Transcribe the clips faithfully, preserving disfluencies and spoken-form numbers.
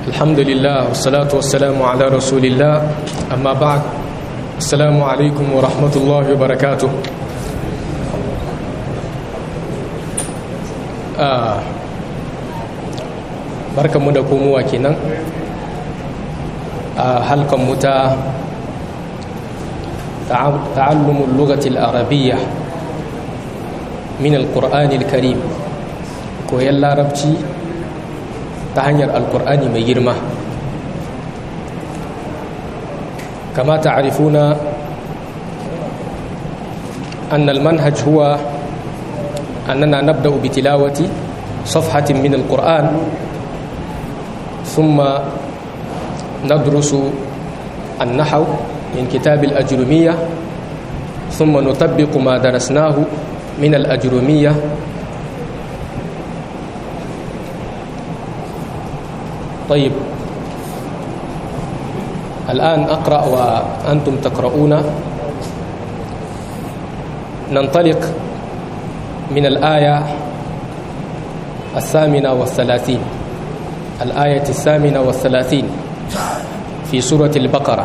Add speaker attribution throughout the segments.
Speaker 1: الحمد لله والصلاة والسلام على رسول الله أما بعد السلام عليكم ورحمة الله وبركاته. آه بركة مدكم وكنا آه حلقة متى تعلم اللغة العربية من القرآن الكريم koyan larabci ta hanyar alkur'ani mai girma. kama ta'rifuna أن المنهج هو أننا نبدأ بتلاوة صفحة من القرآن ثم ندرس النحو من كتاب الأجرمية ثم نطبق ما درسناه من الأجرمية. طيب الآن أقرأ وأنتم تقرؤون. ننطلق من الآية الثامنة والثلاثين الآية الثامنة والثلاثين في سورة البقرة.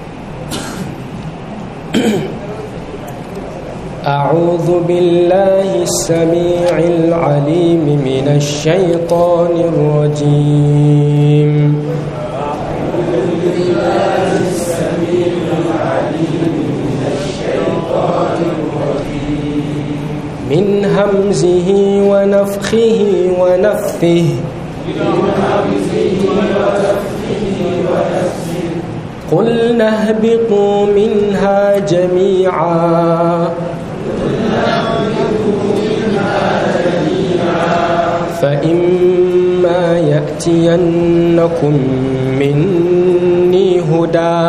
Speaker 1: أعوذ بالله السميع العليم من الشيطان الرجيم. أعوذ بالله السميع العليم من الشيطان الرجيم من همزه ونفخه ونفثه من همزه ونفخه ونفثه قلنا اهبطوا منها جميعا فإما يأتينكم مني هدى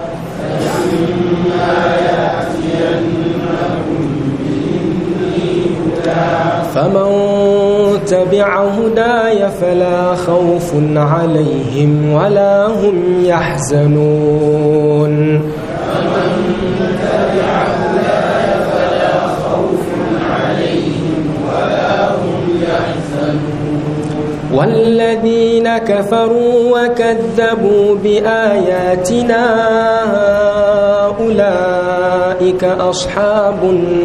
Speaker 1: فمن تبع هداي فلا خوف عليهم ولا هم يحزنون. والذين كفروا وكذبوا بآياتنا أولئك أصحاب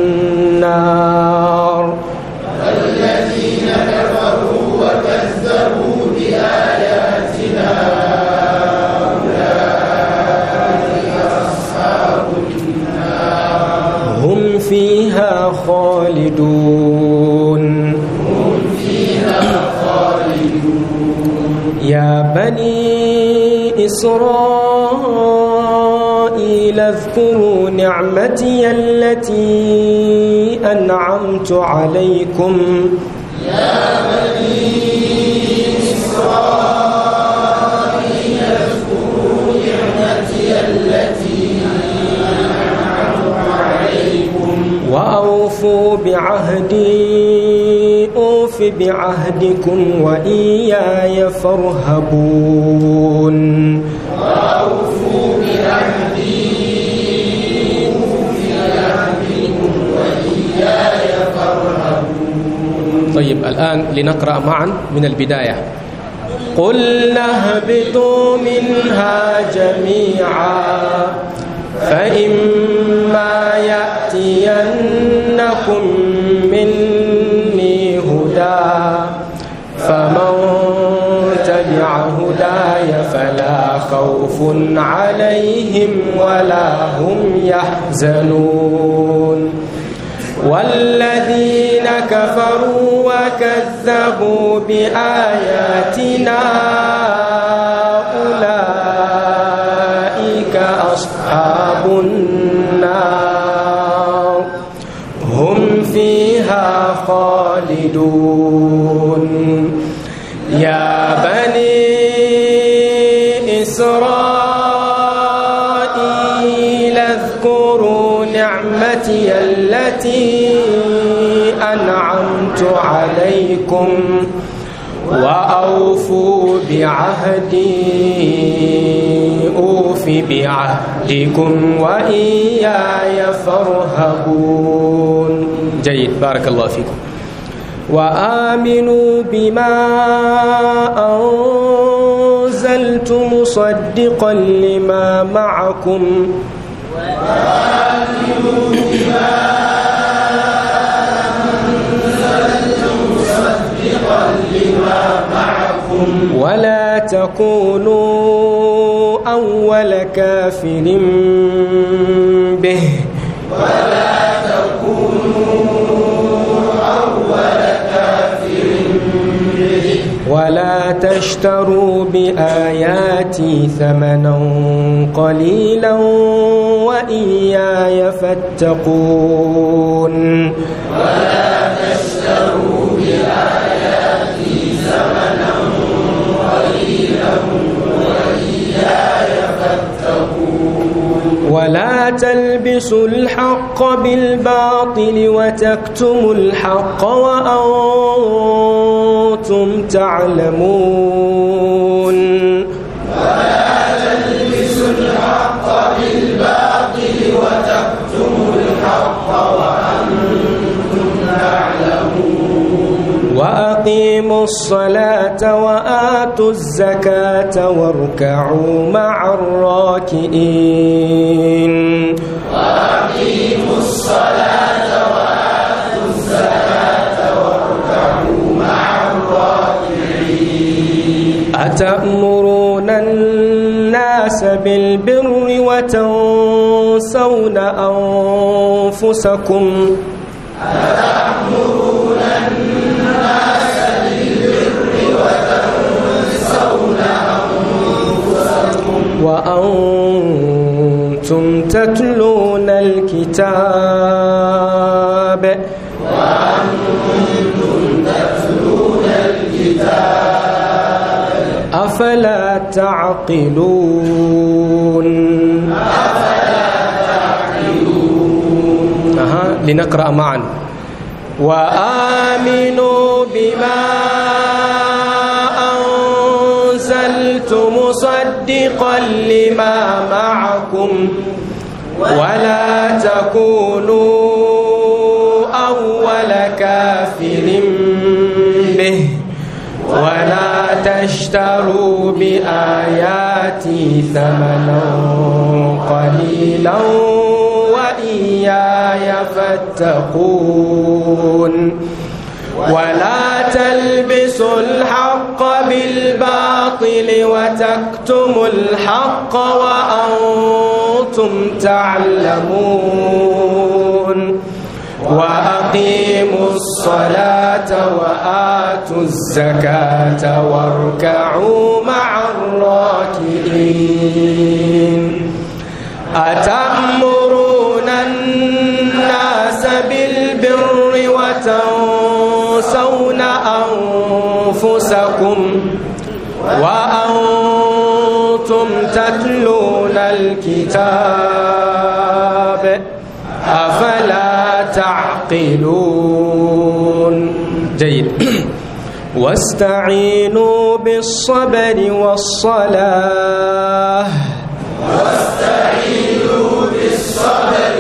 Speaker 1: النار.
Speaker 2: والذين كفروا وكذبوا بآياتنا أولئك أصحاب النار
Speaker 1: هم فيها خالدون. يا بني إسرائيل اذكروا نعمتي التي أنعمت عليكم.
Speaker 2: يا بني إسرائيل اذكروا نعمتي التي أنعمت عليكم
Speaker 1: وأوفوا بعهدي أوف بعهدكم وإياي فارهبون.
Speaker 2: وأوفوا بعهدي أوف بعهدكم وإياي فارهبون.
Speaker 1: طيب الآن لنقرأ معا من البداية. قلنا اهبطوا منها جميعا فإما يأتينكم مني هدى فمن تبع هداي فلا خوف عليهم ولا هم يحزنون. والذين كفروا وكذبوا بآياتنا أولئك أصحاب النار هم فيها خالدون. يا بني إسرائيل اذكروا نعمتي التي أنعمت عليكم وأوفوا بعهدي أوف بعهدكم وإياي فارهبون. جيد بارك الله فيكم. وآمنوا بما أنزل
Speaker 3: أنزلت مصدقا لما معكم
Speaker 2: وآمنوا بما أنزلت مصدقا لما معكم
Speaker 3: ولا تكونوا أول كافر به
Speaker 2: ولا تكونوا أول كافر به
Speaker 3: ولا تشتروا بآياتي ثمنا قليلا وإياي فاتقون
Speaker 2: ولا تشتروا بآياتي ثمنا قليلا وإياي فاتقون
Speaker 3: ولا تلبسوا الحق بالباطل وتكتموا الحق وأنتم تعلمون
Speaker 2: ولا تلبسوا الحق بالباطل وتكتموا الحق وأنتم تعلمون
Speaker 3: وأقيموا الصلاة وآتوا الزكاة واركعوا مع الراكعين
Speaker 2: وأقيموا الصلاة وآتوا الزكاة واركعوا مع الراكعين
Speaker 3: أتأمرون الناس بالبر وتنسون أنفسكم
Speaker 2: أتأمرون الناس بالبر وتنسون أنفسكم
Speaker 3: وأنتم تتلون الكتاب
Speaker 2: وأنتم تتلون الكتاب
Speaker 3: أفلا تعقلون
Speaker 2: أفلا تعقلون
Speaker 3: أها لنقرأ معا وآمنوا بما أنزلت مصدقا لما معكم ولا تكونوا أول كافر به ولا تشتروا بآياتي ثمنا قليلا وإياي فاتقون ولا تلبسوا الحق بالباطل وتكتموا الحق وأنتم تعلمون وأقيموا الصلاة وآتوا الزكاة واركعوا مع الراكعين أتأمرون الناس بالبر وتنسون أنفسكم وأنتم تتلون الكتاب أفلا تعقلون جيد واستعينوا بالصبر والصلاة
Speaker 2: واستعينوا بالصبر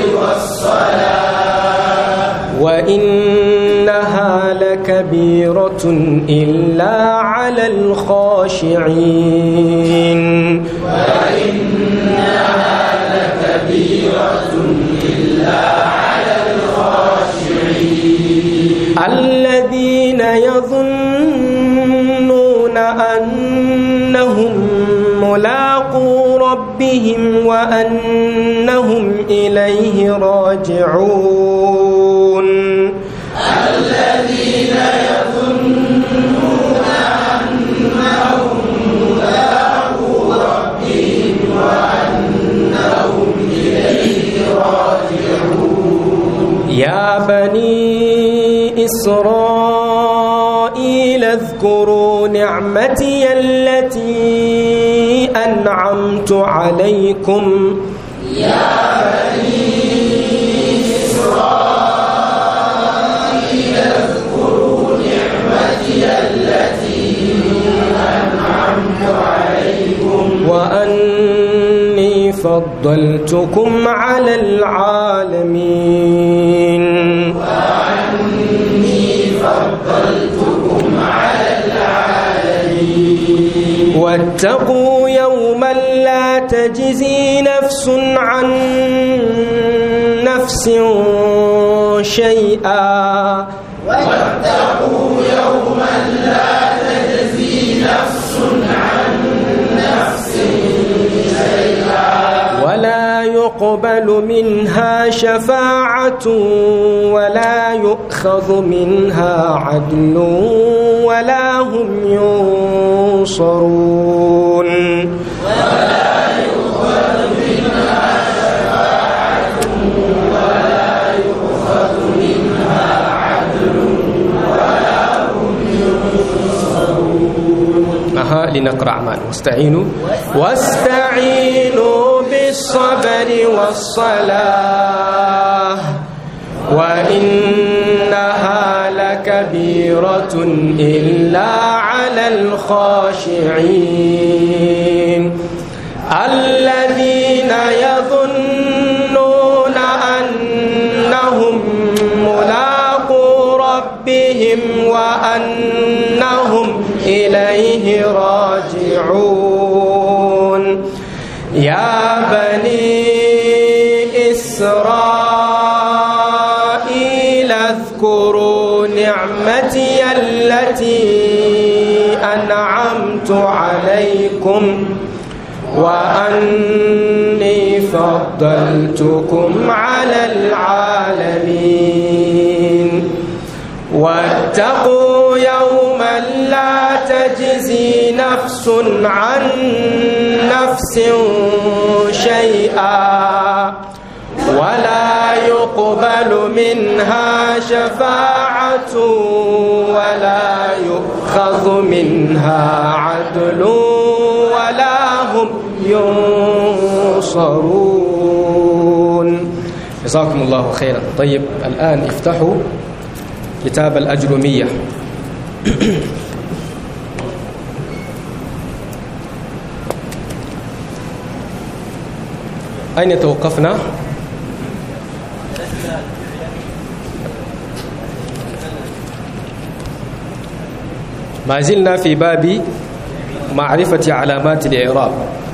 Speaker 2: والصلاة
Speaker 3: وإنها لكبيرة إلا على الخاشعين
Speaker 2: وإنها لكبيرة إلا على الخاشعين
Speaker 3: الذين يظنون أنهم ملاقو ربهم وأنهم إليه راجعون
Speaker 2: الذين يظنون أنهم ملاقو ربهم وأنهم إليه راجعون
Speaker 3: يا بني إسرائيل اذكروا نعمتي التي أنعمت عليكم
Speaker 2: يا بني إسرائيل اذكروا نعمتي التي أنعمت عليكم
Speaker 3: وأني فضلتكم على العالمين
Speaker 2: وأني فضلتكم على العالمين
Speaker 3: واتقوا يوما لا تجزي نفس عن نفس شيئا
Speaker 2: واتقوا يوما لا تجزي نفس عن نفس شيئا
Speaker 3: ولا يقبل منها شفاعة ولا يؤخذ منها عدل ولا هم ينصرون
Speaker 2: ولا يقبل منها شفاعة ولا يؤخذ منها عدل ولا هم ينصرون.
Speaker 3: أها لنقرأ معا. واستعينوا واستعينوا بالصبر والصلاة وإنها لكبيرة إلا على الخاشعين الذين يظنون أنهم ملاقو ربهم وأنهم إليه راجعون يا بني إسرائيل اذكروا نعمتي التي أنعمت عليكم وأني فضلتكم على العالمين واتقوا يوما لا تجزي نفس عن نفس شيئا ولا يقبل منها شفاعة ولا يؤخذ منها عدل ولا هم ينصرون. جزاكم الله خيرا. طيب الآن افتحوا كتاب الأجرمية. أين توقفنا؟ ما زلنا في باب معرفة علامات الإعراب.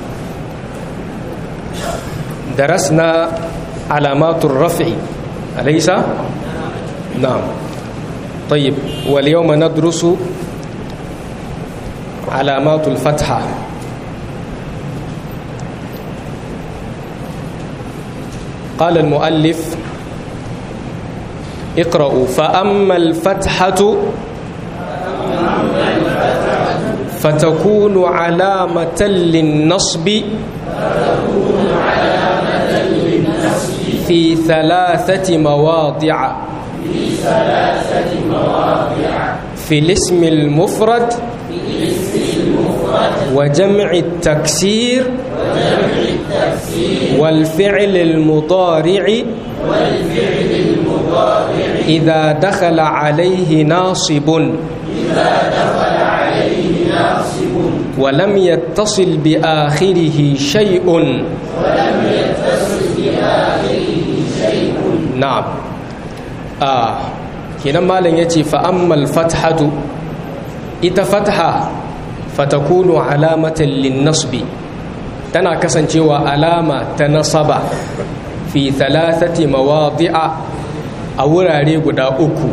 Speaker 3: درسنا علامات الرفع أليس؟ نعم. طيب واليوم ندرس علامات الفتحة. قال المؤلف اقرأوا فأما الفتحة فتكون علامة للنصب في ثلاثة مواضع في الاسم المفرد وجمع التكسير والفعل المضارع إذا دخل عليه ناصب ولم يتصل بآخره شيء. نعم. آه كنا مالا يتي فأما الفتحة إذا فتحة فتكون علامة للنصب تنا كسنجوا علامة تنصب في ثلاثة مواضع أوراري قدا أكو.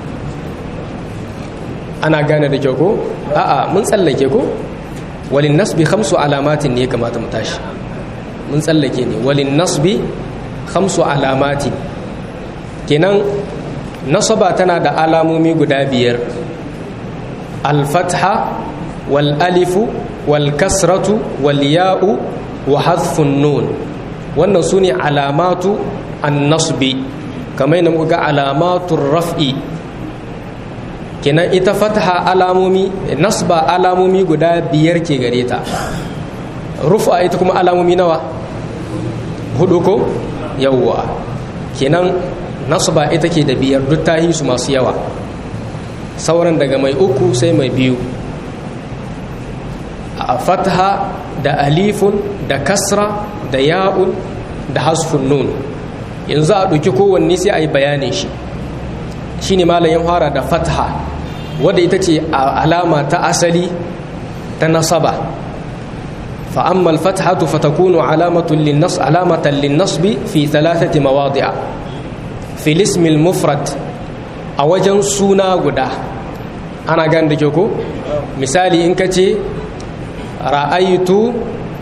Speaker 3: أنا قانا دجوكو آآ آه من سلكيكو وللنصب خمس علامات نيه كما تمتاش من سلكيني وللنصب خمس علامات kenan nasaba tana da alamomi guda biyar al-fatha wal alifu wal kasratu wal ya'u wa hadfun nun. wannan sune alamatu an-nasbi kamar yadda muka ga alamatur raf'i. kenan ita fatha alamomi, nasba alamomi guda biyar ke gare ta. rufa ita kuma alamomi nawa? hudu ko? yawwa. kenan nasba ita ke da biyar, duk tahi su masu yawa. sauran daga mai uku sai mai biyu. a fatha da alifun da kasra da ya'un da hasfun nun. yanzu a ɗauki kowanne sai a yi bayanin shi. shi ne malayin fara da fatha wadda ita ce alama ta asali ta nasaba. fa amma al-fathatu fatakunu alamatan lin-nas alamatan lin-nasbi fi thalathati mawadi'a fi al-ism al-mufrad a wajen suna guda ana gan da ke ko misali in kace ra'aytu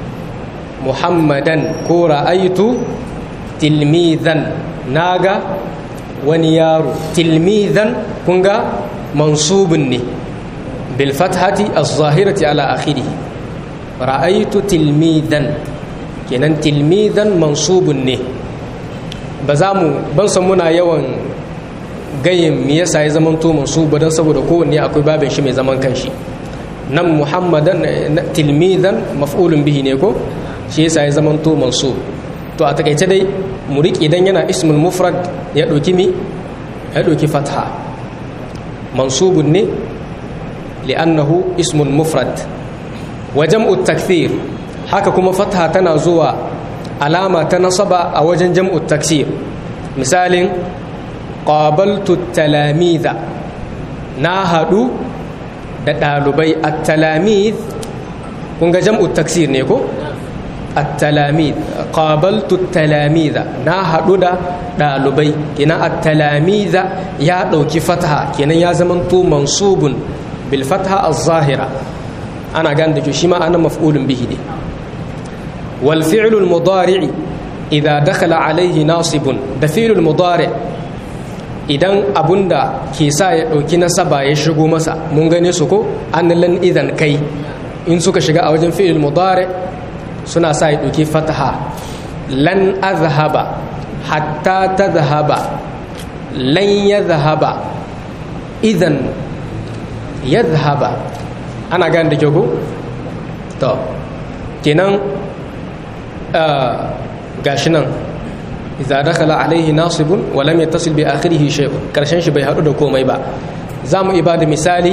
Speaker 3: muhammadan ko ra'aytu tilmizan naga wani yaro tilmizan kunga mansubun ne bil fathati az-zahirati ala akhirih ra'aytu tilmizan kenan tilmizan mansubun ne ba za mu ban san muna yawan gayin me yasa ya zaman to mansuba dan saboda kowanne akwai babin shi mai zaman kanshi nan muhammadan tilmizan maf'ulun bihi ne ko shi yasa ya zaman to mansub to a takeice dai mu riƙe idan yana ismul mufrad ya ɗauki mi ya ɗauki fatha mansubun ne li'annahu ismul mufrad wa jam'u takthir haka kuma fatha tana zuwa alama ta nasaba a wajen jam'u taksir misalin qabaltu talamidha na hadu da ɗalibai at-talamid kun ga jam'u taksir ne ko التلاميذ قابلت التلاميذ نا حدو da dalibai kina at-talamidh ya dauki fatha kenan ya zamanto mansubun bil fatha az-zahira ana gan da shi ma ana maf'ulun bihi ne wal fi'l al-mudari' idha dakhala alayhi nasibun da fi'l al-mudari' idan abunda ke sa ya dauki nasaba ya shigo masa mun gane su ko an lan idan kai in suka shiga a wajen fi'l al-mudari' suna sa ya ɗauki fataha lan azhaba hatta tazhaba lan yadhhaba idan yadhhaba ana gane da kyau to kenan gashi nan idza dakhala alaihi nasibun wa lam yattasil bi akhirih shay'un karshen shi bai hadu da komai ba zamu ibada misali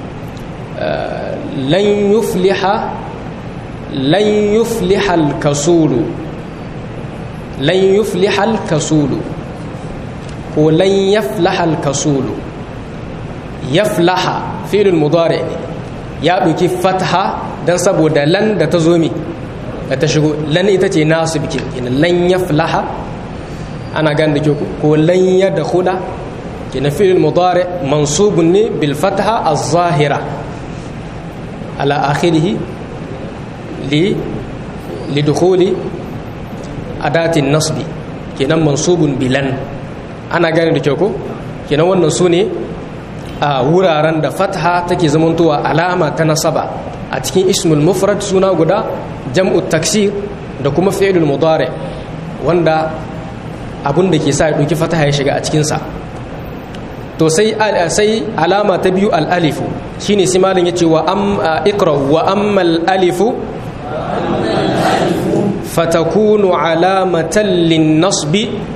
Speaker 3: lan yufliha lan yufliha al-kasulu lan yufliha al-kasulu ko lan yaflaha al-kasulu yaflaha fi'l mudari ya duki fatha dan saboda lan da ta zo mi da ta shigo lan ita ce nasib kin lan yaflaha ana gan da ko lan yadkhula kin fi'l mudari mansubun ne bil fatha az-zahira ala akhirih لدخول أداة النصب kenan mansubun bilan ana gane da kyau ko kenan wannan sune a wuraren da fatha take zamantowa alama ta nasaba a cikin ismul mufrad suna guda jam'u taksir da kuma fi'lul mudari wanda abun da ke sa ya dauki fataha ya shiga a cikin sa to sai sai alama ta biyu al alifu shine sai malin yace wa am iqra wa ammal alifu فتكون علامة للنصب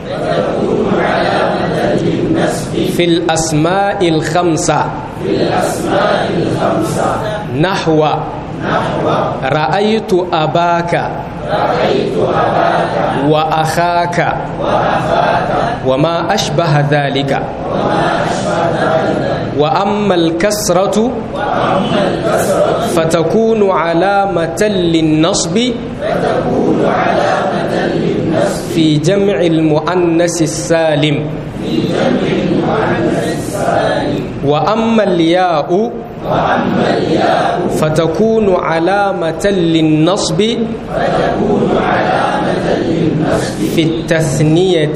Speaker 3: في الأسماء الخمسة نحو رأيت أباك وأخاك وما أشبه ذلك وأما الكسرة فتكون علامة للنصب في جمع المؤنث السالم وأما الياء فتكون علامة للنصب في التثنية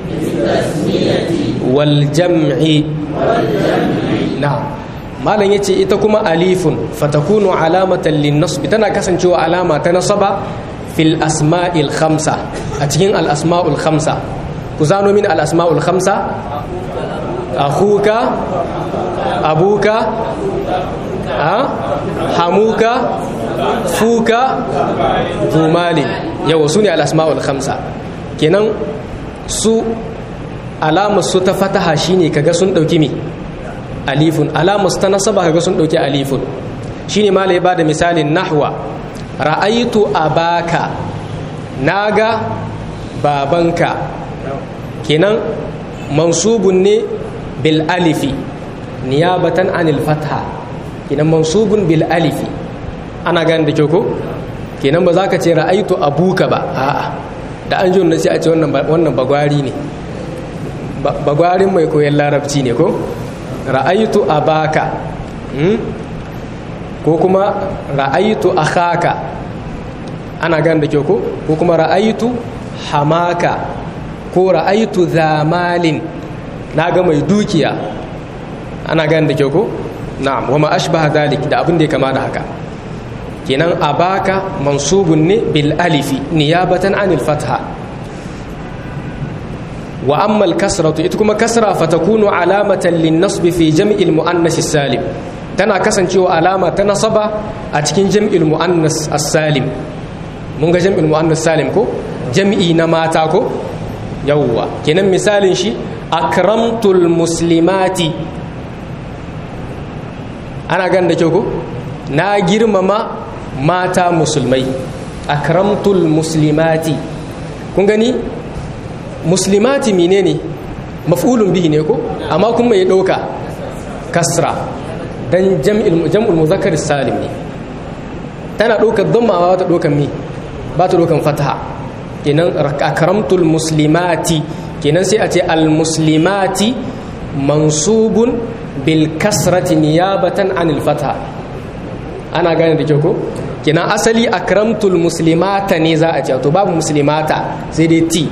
Speaker 3: والجمع نعم malam yace ita kuma alifun fatakunu alamatan linnasb tana kasancewa alama ta nasaba fil asma'il khamsa a cikin al asma'ul khamsa ku zano min al asma'ul khamsa akhuka abuka ha hamuka fuka zumali yawa sune al asma'ul khamsa kenan su alamar su ta fataha shine kaga sun dauki mi alifun alamus ta nasaba kaga sun dauki alifun shine malai bada misalin nahwa ra'aytu abaka naga babanka kenan mansubun ne bil alifi niyabatan anil fatha kenan mansubun bil alifi ana gane da kyau ko kenan ba za ka ce ra'aitu abuka ba a'a da an ji wannan sai a ce wannan wannan bagwari ne bagwarin mai koyon larabci ne ko ra'aitu abaka ko kuma ra'aitu akhaka ana gan da kyau ko ko kuma ra'aitu hamaka ko ra'aitu zamalin naga mai dukiya ana gan da kyau ko na'am wa ma ashbaha dalik da abin da ya kama da haka kenan abaka mansubun ne bil alifi niyabatan anil fatha wa amma al kasratu ita kuma kasra fatakunu alamatan lin nasb fi jam'il muannas salim tana kasancewa alama ta nasaba a cikin jam'il muannas as-salim mun ga jam'il muannas salim ko jam'i na mata ko yawwa kenan misalin shi akramtul muslimati ana gan da kyau ko na girmama mata musulmai akramtul muslimati kun gani muslimati menene maf'ulun bihi ne ko amma kuma ya dauka kasra dan jam'il jam'ul muzakkar salim ne tana daukar dhamma ba ta daukan mi ba ta daukan fataha kenan akramtul muslimati kenan sai a ce al muslimati mansubun bil kasrati niyabatan anil fataha ana gane da kyau ko kenan asali akramtul muslimata ne za a ce to babu muslimata sai dai ti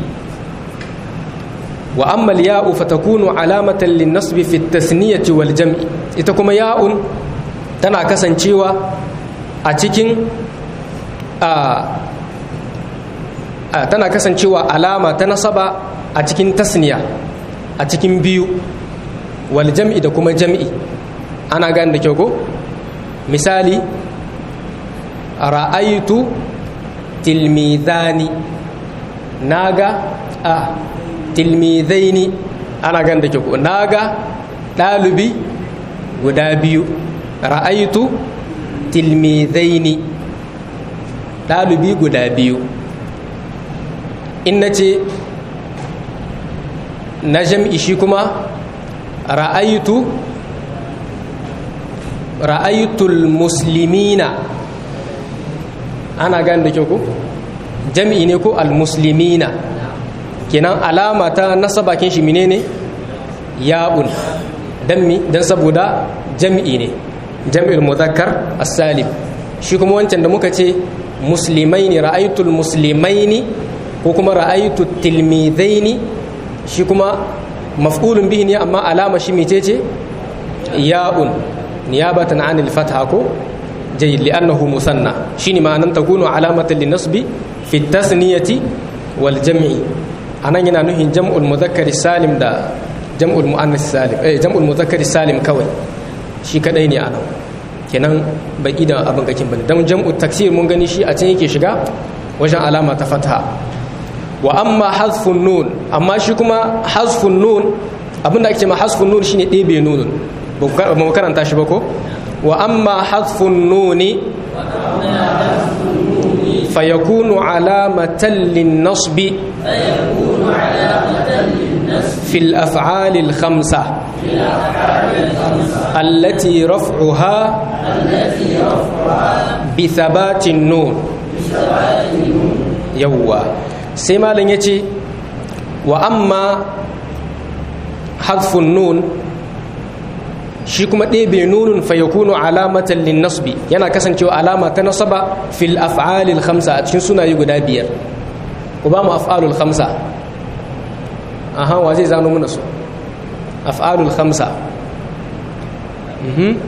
Speaker 3: wa amma al-ya'u fatakunu alamatan lin-nasb fi at-tasniyati wal jam'i ita kuma ya'un tana kasancewa a cikin a tana kasancewa alama ta nasaba a cikin tasniya a cikin biyu wal jam'i da kuma jam'i ana gane da kyau ko misali ra'aytu tilmidani naga a tilmidaini ana gan da ke naga dalibi guda biyu ra'aytu tilmidaini dalibi guda biyu in nace na jam'i shi kuma ra'aytu ra'aytul muslimina ana gan da ke ku jam'i ne ko al-muslimina kenan alama ta nasaba kin shi menene ya'un dan mi dan saboda jam'i ne jam'il mudhakkar as-salim shi kuma wancan da muka ce muslimaini ra'aytul muslimaini ko kuma ra'aytut tilmidaini shi kuma maf'ulun bihi ne amma alama shi mecece ya'un niyabatan 'anil fatha ko jayyid li'annahu musanna shine ma'anan takunu alamatan linasbi fi tasniyati wal jam'i anan yana nuhin jam'ul mudhakkar salim da jam'ul muannas salim eh jam'ul mudhakkar salim kawai shi kadai ne anan kenan baki da abin gakin bane dan jam'ut taksir mun gani shi a can yake shiga wajen alama ta fatha wa amma hazfun nun amma shi kuma hazfun nun abinda ake cewa hazfun nun shine ɗebe nunun ba mu karanta shi ba ko wa amma hazfun nuni fayakunu alamatan lin-nasbi في الأفعال الخمسة التي رفعها بثبات النون يوا سيما لن يتي وأما حذف النون shi kuma ɗebe nunun fa yakunu alamatan lin nasbi yana kasancewa alama ta nasaba fil af'alil khamsa a cikin sunaye guda biyar ku ba mu af'alul khamsa aha wa zai zano mana su af'alul khamsa mhm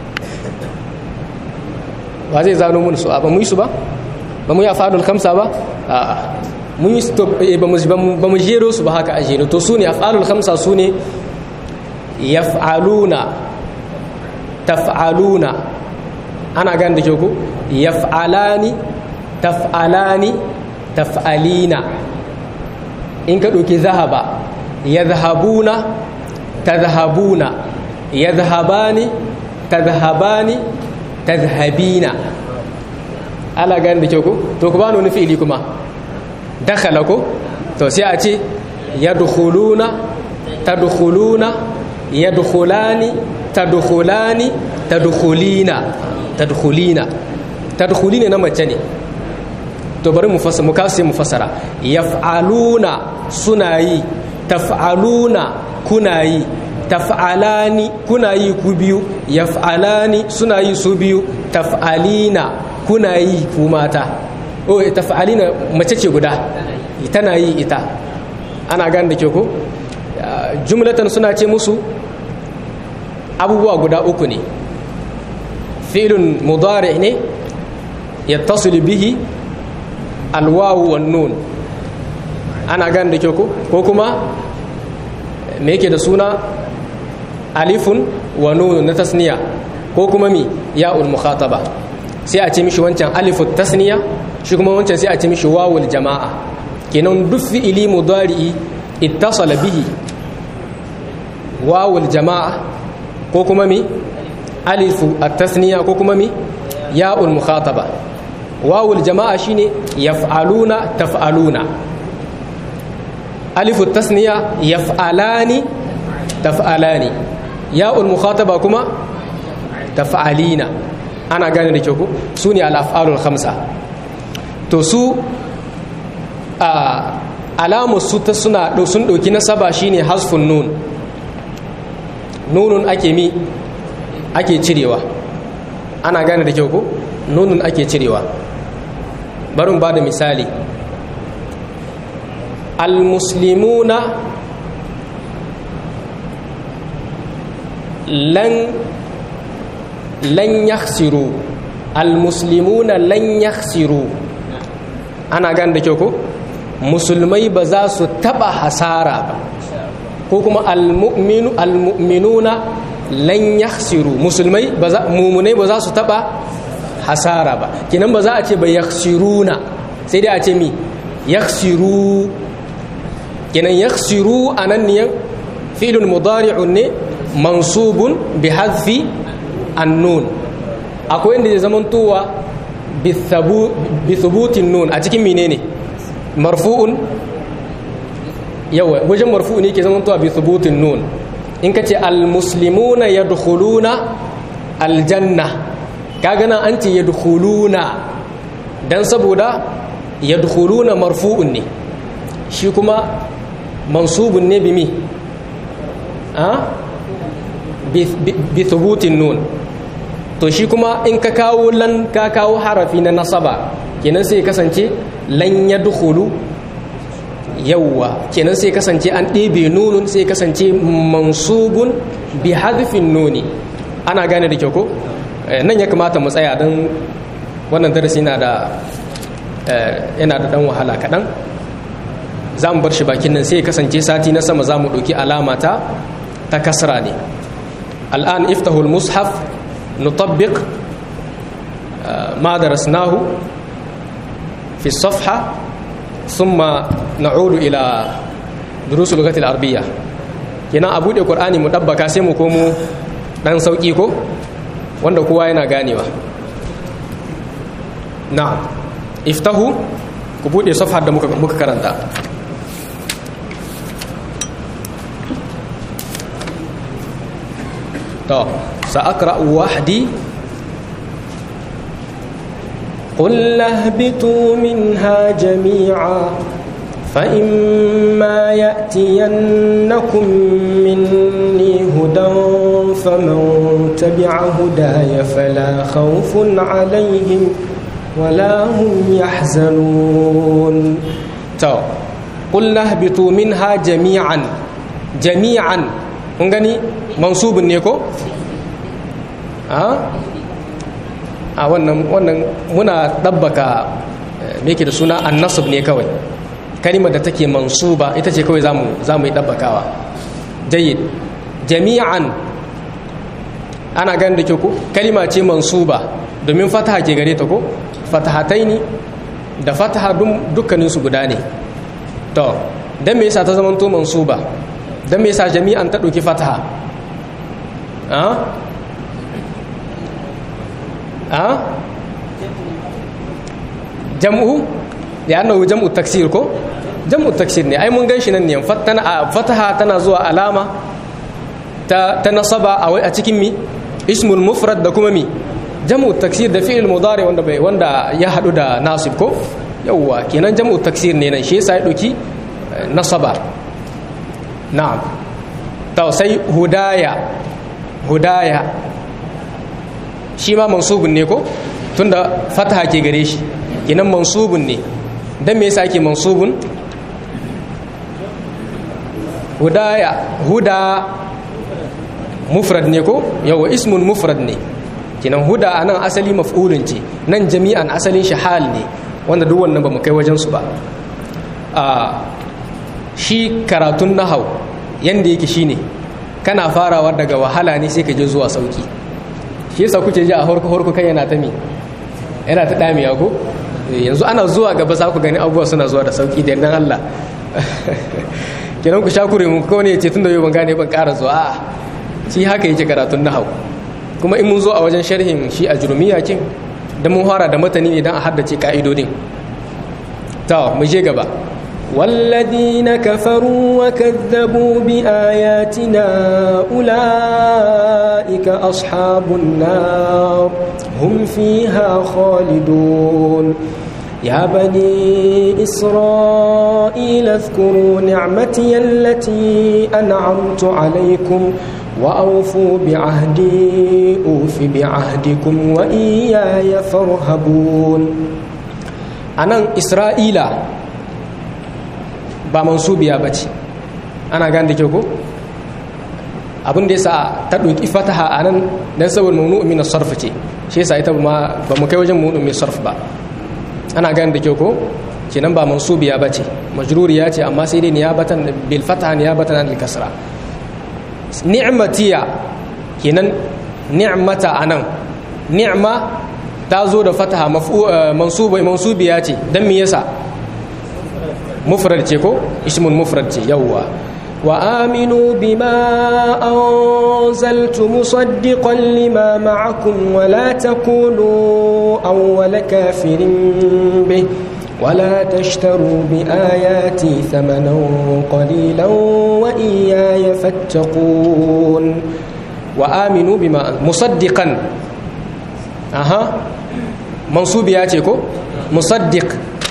Speaker 3: wa zai zano mana su ba mu yi su ba ba mu yi af'alul khamsa ba a'a mun yi stop ba mu ba mu jero su ba haka a jero to sune af'alul khamsa sune yaf'aluna taf'aluna ana gan da ke ku yaf'alani taf'alani taf'alina in ka ɗauki zahaba yadhhabuna tadhhabuna yadhhabani tadhhabani tadhhabina ala gan da ke ku to ku bani wani fi'ili kuma dakhala ko to sai a ce yadkhuluna tadkhuluna yadkhulani tadkhulani tadkhulina tadkhulina tadkhulina na mace ne to bari mu fassara mu kasu mu fassara yaf'aluna suna yi taf'aluna kuna yi taf'alani kuna yi ku biyu yaf'alani suna yi su biyu taf'alina kuna yi ku mata oh taf'alina mace ce guda tana yi ita ana gane da ke ko jumlatan suna ce musu abubuwa guda uku ne fi'lun mudari ne yattasilu bihi alwawu wan nun ana gane da ke ko ko kuma me yake da suna alifun wa nun na tasniya ko kuma mi ya'ul mukhataba sai a ce mishi wancan alifut tasniya shi kuma wancan sai a ce mishi wawul jama'a kenan duk fi'ili mudari'i ittasala bihi wawul jama'a ko kuma mi alifu at-tasniya ko kuma mi ya'ul mukhataba wawul jama'a shine yaf'aluna taf'aluna alifu tasniya yaf'alani taf'alani ya'ul mukhataba kuma taf'alina ana gane da kyau ko sune al-af'alul khamsa to su a alamu su ta suna sun dauki nasaba shine hasfun nun nunun ake mi ake cirewa ana gane da kyau ko nunun ake cirewa barin ba da misali al-muslimuna lan lan yakhsiru al-muslimuna lan yakhsiru ana gan da kyau ko musulmai ba za su taba hasara ba ko kuma al-mu'minu al-mu'minuna lan yakhsiru musulmai ba za mu'minai ba za su taba hasara ba kinan ba za a ce ba yakhsiruna sai dai a ce mi yakhsiru kinan yakhsiru anan ne fi'lun mudari'un ne mansubun bi hadfi an-nun akwai inda zai zamantowa bi thubutin nun a cikin menene marfu'un yawa wajen marfu'u ne ke zamantowa bi thubutin nun in kace al-muslimuna yadkhuluna al-janna kaga nan an ce yadkhuluna dan saboda yadkhuluna marfu'un ne shi kuma mansubun ne bi mi a bi thubutin nun to shi kuma in ka kawo lan ka kawo harafi na nasaba kenan sai kasance lan yadkhulu yawwa kenan sai kasance an ɗebe nunun sai kasance mansubun bi hadfin nuni ana gane da kyau ko nan ya kamata mu tsaya don wannan darasi yana da yana da dan wahala kaɗan za mu bar shi bakin nan sai kasance sati na sama za mu ɗauki alama ta ta kasra ne al'an iftahul mushaf nutabbiq ma darasnahu fi safha thumma na'udu ila durusul lughati al-arabiyya kenan a bude qur'ani mu dabbaka sai mu komo dan sauki ko wanda kowa yana ganewa na'am iftahu ku bude safhar da muka muka karanta to سأقرأ وحدي قل اهبطوا منها جميعا فإما يأتينكم مني هدى فمن تبع هداي فلا خوف عليهم ولا هم يحزنون تو قل اهبطوا منها جميعا جميعا ngani mansubun ne ko a a wannan wannan muna dabbaka me yake da suna an-nasb ne kawai kalimar da take mansuba ita ce kawai zamu zamu yi dabbakawa jayyid jami'an ana ganin da ke ko kalima ce mansuba domin fataha ke gare ta ko fatahataini da fataha dukkanin su guda ne to dan me yasa ta zama to mansuba dan me yasa jami'an ta dauki fataha a a jam'u ya annahu jam'u taksir ko jam'u taksir ne ai mun ganshi nan ne fataha tana zuwa alama ta ta nasaba a cikin mi ismul mufrad da kuma mi jam'u taksir da fi'il mudari wanda bai wanda ya hadu da nasib ko yawwa kenan jam'u taksir ne nan shi yasa ya doki nasaba na'am to sai hudaya hudaya shi ma mansubun ne ko tunda fataha ke gare shi kenan mansubun ne dan me yasa ake mansubun hudaya huda mufrad ne ko yawa ismun mufrad ne kenan huda anan asali maf'ulun ce nan jami'an asalin shi hal ne wanda duk wannan ba mu kai wajen su ba a shi karatun nahau yanda yake shine kana farawa daga wahala ne sai ka je zuwa sauki shi yasa kuke ji a horko horko kai yana ta mi yana ta damiya ko yanzu ana zuwa gaba za ku gani abubuwa suna zuwa da sauki da yardan Allah kenan ku shakure mun ko ne ce tunda yau ban gane ban ƙara zuwa a'a shi haka yake karatun nahau kuma in mun zo a wajen sharhin shi a jurumiya kin da mun fara da matani ne dan a haddace ka'idodin ta mu je gaba والذين كفروا وكذبوا بآياتنا أولئك أصحاب النار هم فيها خالدون يا بني إسرائيل اذكروا نعمتي التي أنعمت عليكم وأوفوا بعهدي أوف بعهدكم وإياي فارهبون أنا إسرائيل ba mansubiya bace ana gane da kyau ko abin da yasa ta doki fataha anan dan saboda mamnu min as-sarf ce shi yasa ita ba ba mu kai wajen mamnu min as-sarf ba ana gane da kyau ko kenan ba mansubiya bace majruriya ce amma sai dai niyabatan bil fataha niyabatan an al-kasra ni'matiya kenan ni'mata anan ni'ma ta zo da fataha mansuba mansubiya ce dan me yasa mufrad ce ko ismun mufrad ce yawwa wa aminu bima anzaltu musaddiqan lima ma'akum wa la takunu awwala kafirin bih wa la tashtaru bi ayati thamanan qalilan wa iyaya fattaqun wa aminu bima musaddiqan aha mansubiya ce ko musaddiq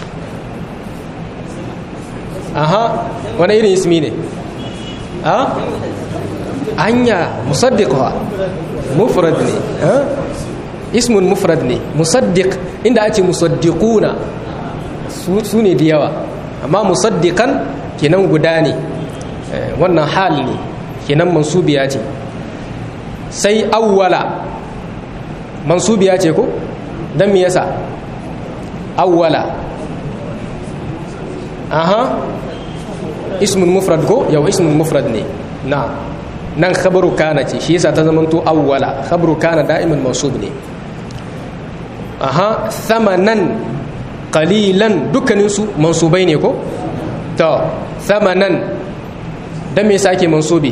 Speaker 3: aha wani irin ismi ne ha anya musaddiqha mufrad ne ha ismun mufrad ne musaddiq inda ake musaddiquna su ne da yawa amma musaddiqan kenan guda ne wannan hal ne kenan mansubiya ce sai awwala mansubiya ce ko dan me yasa awwala aha ismun mufrad ko yau ismun mufrad ne na nan khabaru kana ce shi yasa ta zamanto awwala khabaru kana da'iman mansub ne aha thamanan qalilan dukkanin su mansubai ne ko to thamanan dan me yasa ake mansubi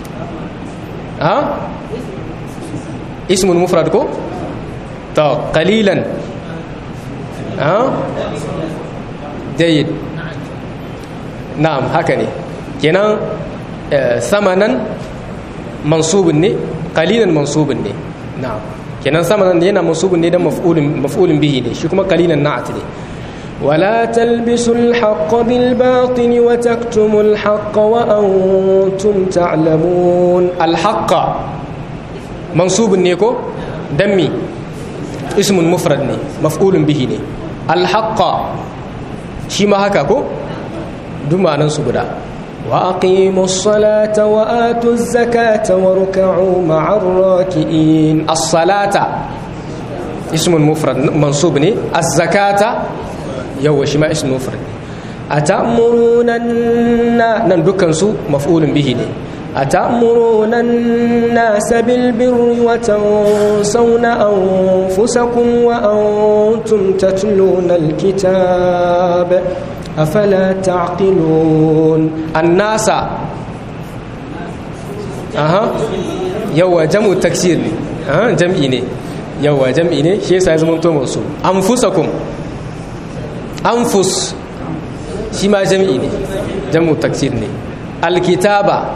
Speaker 3: ha ismun mufrad ko to qalilan ha jayyid na'am haka ne kenan samanan mansubun ne qalilan mansubun ne na'am kenan samanan yana mansubun ne dan maf'ulun maf'ulun bihi ne shi kuma qalilan na'at ne wala talbisul haqqa bil batil wa taktumul haqqa wa antum ta'lamun al haqqa mansubun ne ko dan mi ismun mufrad ne maf'ulun bihi ne al haqqa shi ma haka ko duk ma'anansu guda wa aqimus salata wa atuz zakata warka'u ma'ar raki'in as-salata ismun mufrad mansub ne az-zakata yawa shi ma ismun mufrad atamuruna nan dukkan su maf'ulun bihi ne atamuruna an-nas bil birri wa tansawna anfusakum wa antum tatluna al-kitab أفلا تعقلون الناس أها يوا جمع تكسير ها جمعي ne yawa jam'i ne shi yasa ya zama to musu anfusakum anfus shi ma jam'i ne jam'u taksir ne alkitaba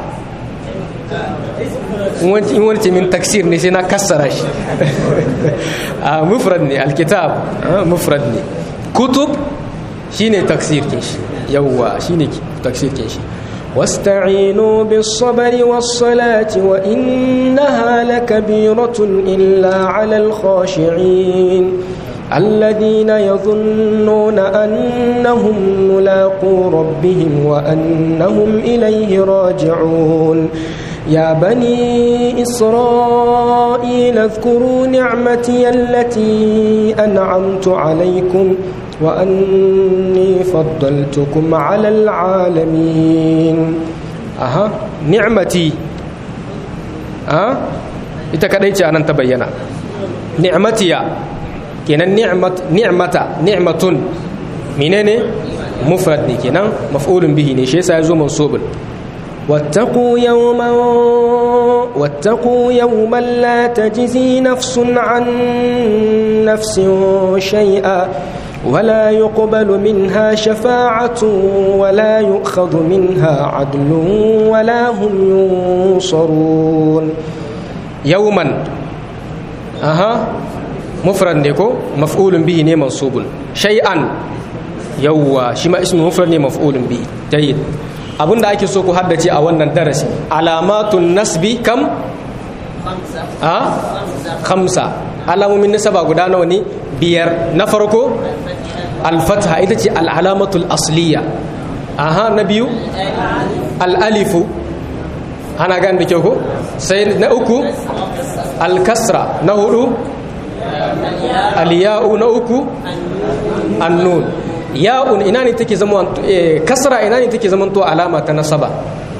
Speaker 3: in wani ce min taksir ne sai na kassara shi a mufrad ne alkitab mufrad ne kutub shine taksir kin shi yawa shine taksir kin shi
Speaker 1: واستعينوا بالصبر والصلاة وإنها لكبيرة إلا على الخاشعين الذين يظنون أنهم ملاقو ربهم وأنهم إليه راجعون يا بني إسرائيل اذكروا نعمتي التي أنعمت عليكم وأني فضلتكم على العالمين
Speaker 3: أها نعمتي أه ita kadai ce anan ta bayyana ni'matiya kenan ni'mat ni'mata ni'matun menene mufrad ne kenan maf'ulun bihi ne shi yasa yazo mansubun
Speaker 1: واتقوا يوما واتقوا يوما لا تجزي نفس عن نفس شيئا ولا يقبل منها شفاعة ولا يؤخذ منها عدل ولا هم ينصرون
Speaker 3: يوما أها مفرد نيكو مفعول به ني منصوب شيئا يوا شما اسم مفرد ني مفعول به جيد abinda ake so ku haddace a wannan darasi alamatun nasbi kam khamsa a khamsa alamomin nasaba guda nawa ne biyar na farko al-fatha ita ce al-alamatul asliya aha na biyu al-alifu ana gan da kyau ko sai na uku al-kasra na hudu al-ya'u na uku an-nun ya'un ina ne take zama kasra ina ne take zama to alama ta nasaba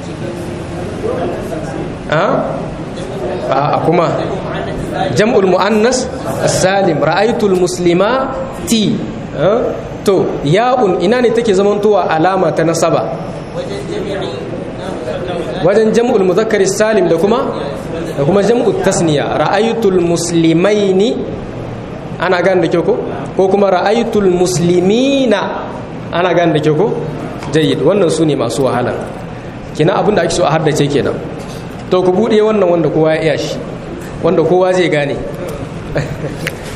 Speaker 3: a a kuma jam'ul muannas as-salim ra'aytul muslimati to ya'un ina ne take zama to alama ta nasaba wajen jam'ul mudhakkar salim da kuma da kuma jam'ut tasniya ra'aytul muslimaini ana gan da kyau ko ko kuma ra'aytul muslimina ana gan da kyau ko jayyid wannan su ne masu wahala kina abin da ake so a haddace kenan to ku bude wannan wanda kowa ya iya shi wanda kowa zai gane